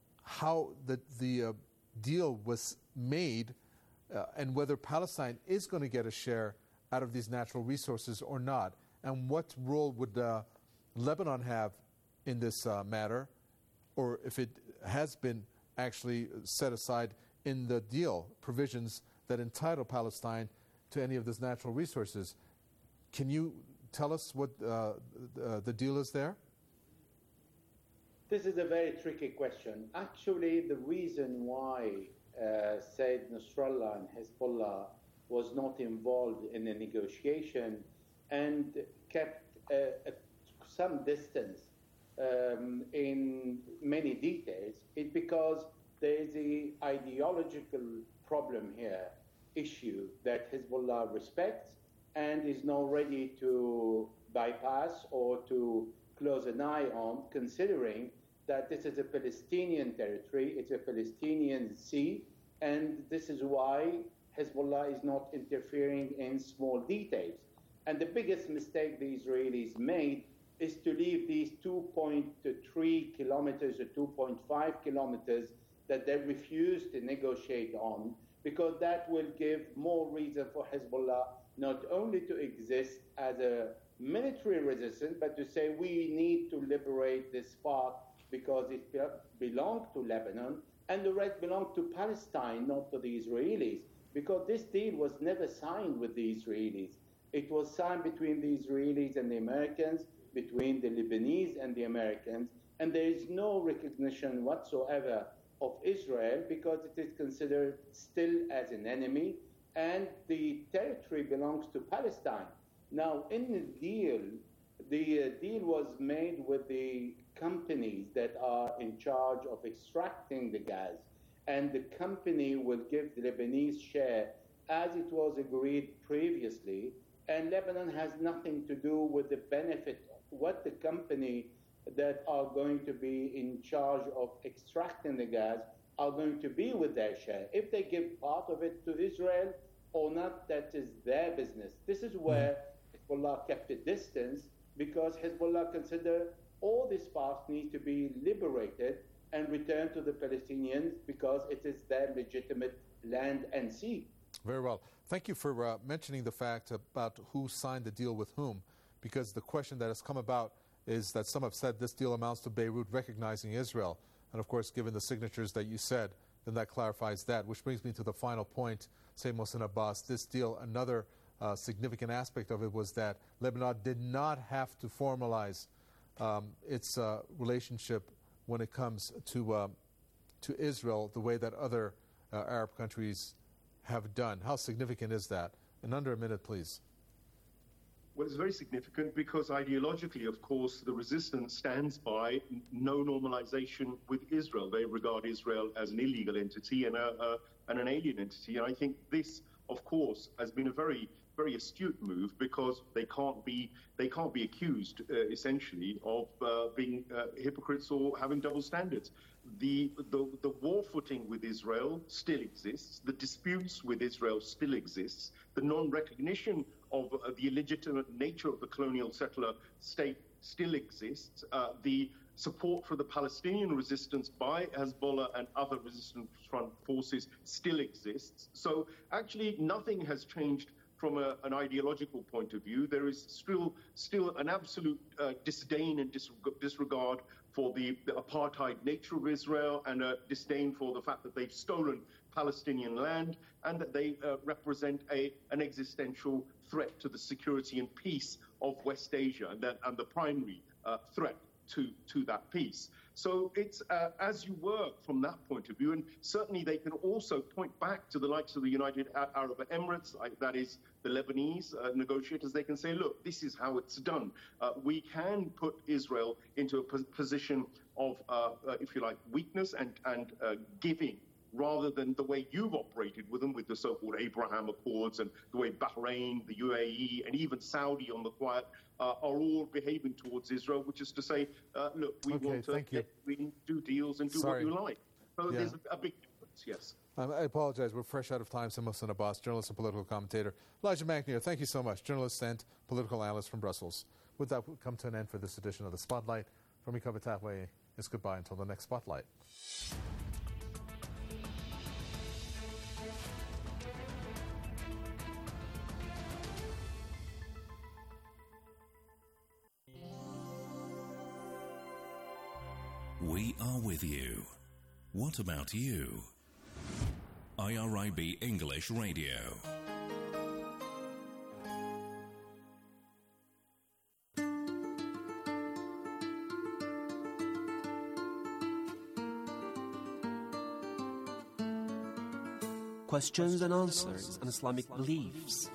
G: how the, the uh, deal was made, Uh, and whether Palestine is going to get a share out of these natural resources or not, and what role would uh, Lebanon have in this uh, matter, or if it has been actually set aside in the deal, provisions that entitle Palestine to any of these natural resources. Can you tell us what uh, the, the deal is there?
U: This is a very tricky question. Actually, the reason why Uh, Sayyid Nasrallah and Hezbollah was not involved in the negotiation and kept uh, at some distance um, in many details, is because there is an ideological problem here, issue that Hezbollah respects and is now ready to bypass or to close an eye on, considering that this is a Palestinian territory, it's a Palestinian sea, and this is why Hezbollah is not interfering in small details. And the biggest mistake the Israelis made is to leave these two point three kilometers or two point five kilometers that they refuse to negotiate on, because that will give more reason for Hezbollah not only to exist as a military resistance, but to say we need to liberate this part because it belonged to Lebanon, and the rest belonged to Palestine, not to the Israelis, because this deal was never signed with the Israelis. It was signed between the Israelis and the Americans, between the Lebanese and the Americans, and there is no recognition whatsoever of Israel because it is considered still as an enemy, and the territory belongs to Palestine. Now, in the deal, the uh, deal was made with the companies that are in charge of extracting the gas, and the company will give the Lebanese share as it was agreed previously, and Lebanon has nothing to do with the benefit of what the company that are going to be in charge of extracting the gas are going to be with their share. If they give part of it to Israel or not, that is their business. This is where Hezbollah kept a distance because Hezbollah considered all these parts need to be liberated and returned to the Palestinians because it is their legitimate land and sea.
G: Very well. Thank you for uh, mentioning the fact about who signed the deal with whom, because the question that has come about is that some have said this deal amounts to Beirut recognizing Israel. And of course, given the signatures that you said, then that clarifies that, which brings me to the final point, say Mohsen Abbas, this deal, another uh, significant aspect of it was that Lebanon did not have to formalize um, its uh, relationship when it comes to, uh, to Israel the way that other uh, Arab countries have done. How significant is that? In under a minute, please.
E: Well, it's very significant because ideologically, of course, the resistance stands by no normalization with Israel. They regard Israel as an illegal entity and, a, a, and an alien entity. And I think this, of course, has been a very, very astute move because they can't be they can't be accused, uh, essentially, of uh, being uh, hypocrites or having double standards. The, the the war footing with Israel still exists. The disputes with Israel still exists. The non-recognition of uh, the illegitimate nature of the colonial settler state still exists. Uh, the support for the Palestinian resistance by Hezbollah and other resistance front forces still exists. So actually nothing has changed from a, an ideological point of view. There is still still an absolute uh, disdain and disreg- disregard for the, the apartheid nature of Israel and a disdain for the fact that they've stolen Palestinian land and that they uh, represent a, an existential threat to the security and peace of West Asia and, that, and the primary uh, threat to, to that peace. So it's uh, as you work from that point of view, and certainly they can also point back to the likes of the United Arab Emirates, like that is the Lebanese uh, negotiators. They can say, look, this is how it's done. Uh, we can put Israel into a pos- position of, uh, uh, if you like, weakness and, and uh, giving, rather than the way you've operated with them, with the so-called Abraham Accords, and the way Bahrain, the U A E, and even Saudi on the quiet uh, are all behaving towards Israel, which is to say, uh, look, we
G: okay,
E: want to
G: thank you.
E: we do deals and do
G: Sorry.
E: what you like. So
G: Yeah.
E: there's a, a big difference, yes.
G: Um, I apologize. We're fresh out of time. So Mohsen Abbas, journalist and political commentator. Elijah McNear, thank you so much. Journalist and political analyst from Brussels. With that, we'll come to an end for this edition of The Spotlight. From me, Kavitakwe, it's goodbye until the next Spotlight.
K: We are with you. What about you? I R I B English Radio.
B: Questions and answers on Islamic beliefs.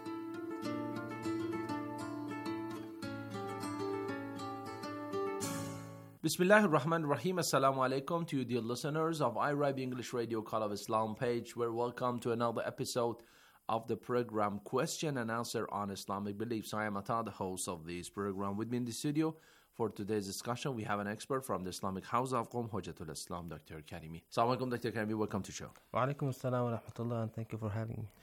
V: Bismillah ar-Rahman ar-Rahim. Assalamu alaikum to you, dear listeners of I R I B English Radio Call of Islam page. We're welcome to another episode of the program Question and Answer on Islamic Beliefs. I am Ata, the host of this program. With me in the studio for today's discussion, we have an expert from the Islamic House of Qom, Hujjatul Islam, Doctor Karimi. Assalamu alaikum, Doctor Karimi. Welcome to the show.
W: Wa alaikum assalam wa rahmatullah, and thank you for having me.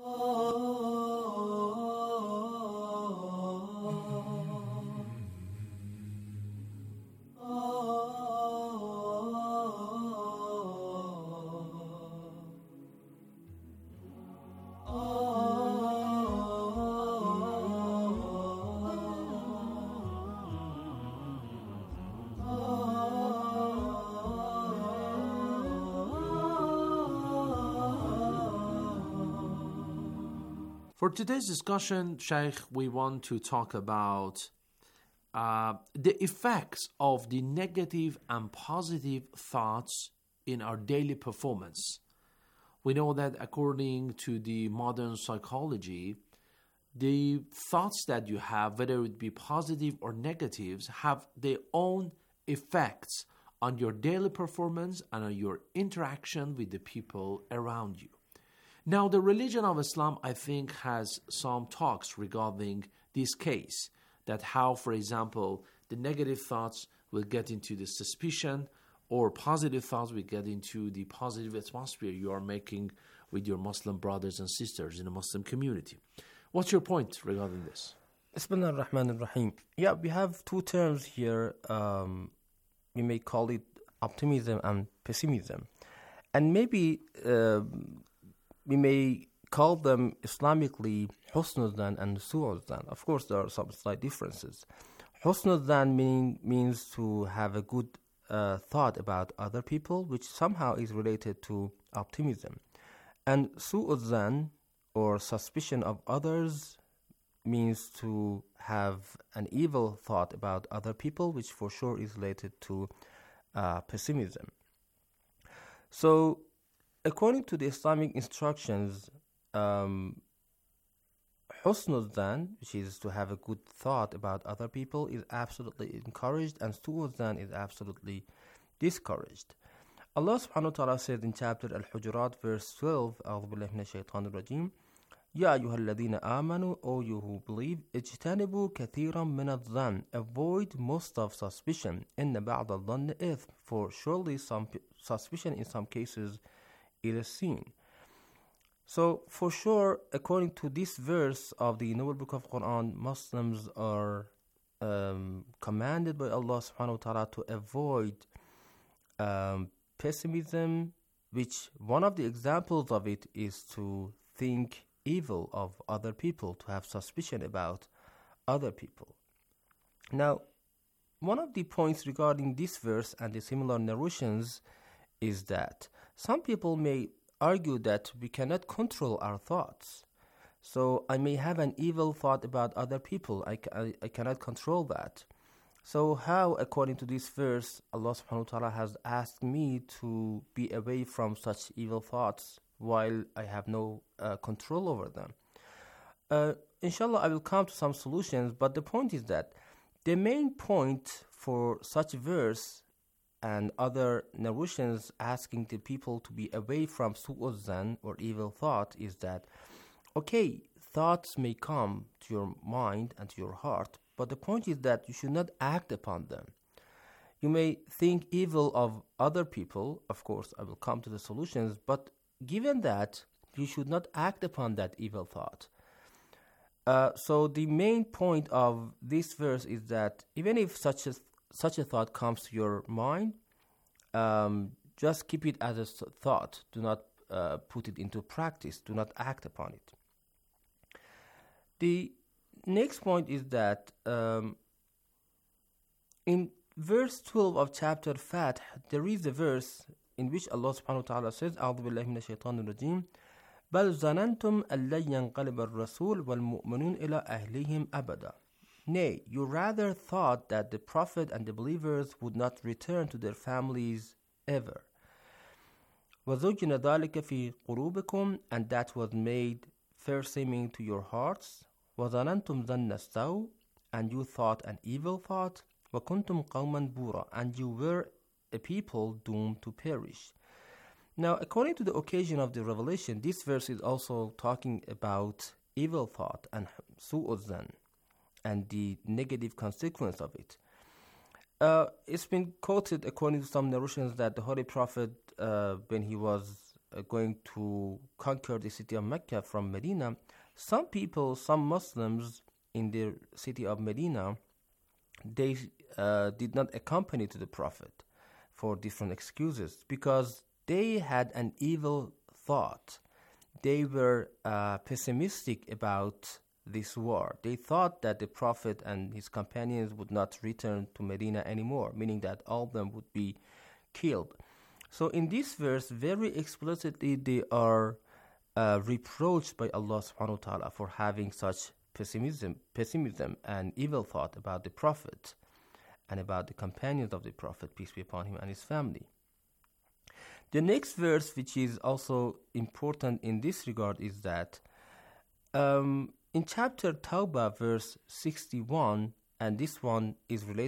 V: For today's discussion, Sheikh, we want to talk about uh, the effects of the negative and positive thoughts in our daily performance. We know that according to the modern psychology, the thoughts that you have, whether it be positive or negatives, have their own effects on your daily performance and on your interaction with the people around you. Now, the religion of Islam, I think, has some talks regarding this case, that how, for example, the negative thoughts will get into the suspicion, or positive thoughts will get into the positive atmosphere you are making with your Muslim brothers and sisters in the Muslim community. What's your point regarding this?
W: Bismillah ar-Rahman ar-Rahim. Yeah, we have two terms here. Um, we may call it optimism and pessimism. And maybe uh, we may call them Islamically husnul-dhan and su'ul-dhan. Of course, there are some slight differences. Husnul-dhan mean, means to have a good uh, thought about other people, which somehow is related to optimism. And su'ul-dhan, or suspicion of others, means to have an evil thought about other people, which for sure is related to uh, pessimism. So, according to the Islamic instructions, um, husnul-dhan, which is to have a good thought about other people, is absolutely encouraged, and su'ul-dhan is absolutely discouraged. Allah subhanahu wa ta'ala said in chapter Al-Hujurat, verse twelve, أعوذ بالله من الشيطان الرجيم, يا أيها الذين آمنوا, O you who believe, اجتنبوا كثيرا من الظن, avoid most of suspicion, إن بعض الظن إثم, for surely some suspicion in some cases is a sin. So for sure, according to this verse of the Noble Book of Quran, Muslims are um, commanded by Allah subhanahu wa ta'ala to avoid um, pessimism, which one of the examples of it is to think evil of other people, to have suspicion about other people. Now, one of the points regarding this verse and the similar narrations is that some people may argue that we cannot control our thoughts. So I may have an evil thought about other people. I, I, I cannot control that. So how, according to this verse, Allah subhanahu wa ta'ala has asked me to be away from such evil thoughts while I have no uh, control over them? Uh, inshallah, I will come to some solutions, but the point is that the main point for such verse and other narrations asking the people to be away from su'ul-dhan, or evil thought, is that, okay, thoughts may come to your mind and to your heart, but the point is that you should not act upon them. You may think evil of other people. Of course, I will come to the solutions, but given that, you should not act upon that evil thought. Uh, so the main point of this verse is that even if such a, such a thought comes to your mind, um, just keep it as a thought. Do not uh, put it into practice. Do not act upon it. The next point is that um, in verse twelve of chapter Fath, there is a verse in which Allah subhanahu wa ta'ala says, أعوذ بالله من الشيطان الرجيم, بل ظننتم أن لن ينقلب الرسول والمؤمنون إلى أهلهم أبدا. Nay, you rather thought that the Prophet and the believers would not return to their families ever. وَزُجِّنَ ذَلِكَ فِي قُلُوبِكُمْ, and that was made fair seeming to your hearts. وَظَنَنْتُمْ ظَنَّ السَّوْءِ, and you thought an evil thought. وَكُنْتُمْ قَوْمًا بُورًا, and you were a people doomed to perish. Now, according to the occasion of the revelation, this verse is also talking about evil thought and su'ul-dhan and the negative consequence of it. Uh, it's been quoted according to some narrations that the Holy Prophet, uh, when he was uh, going to conquer the city of Mecca from Medina, some people, some Muslims in the city of Medina, they uh, did not accompany to the Prophet for different excuses, because they had an evil thought. They were uh, pessimistic about this war. They thought that the Prophet and his companions would not return to Medina anymore, meaning that all of them would be killed. So in this verse, very explicitly, they are uh, reproached by Allah subhanahu wa ta'ala for having such pessimism, pessimism and evil thought about the Prophet and about the companions of the Prophet, peace be upon him, and his family. The next verse, which is also important in this regard, is that um, in chapter Tawbah, verse sixty-one, and this one is related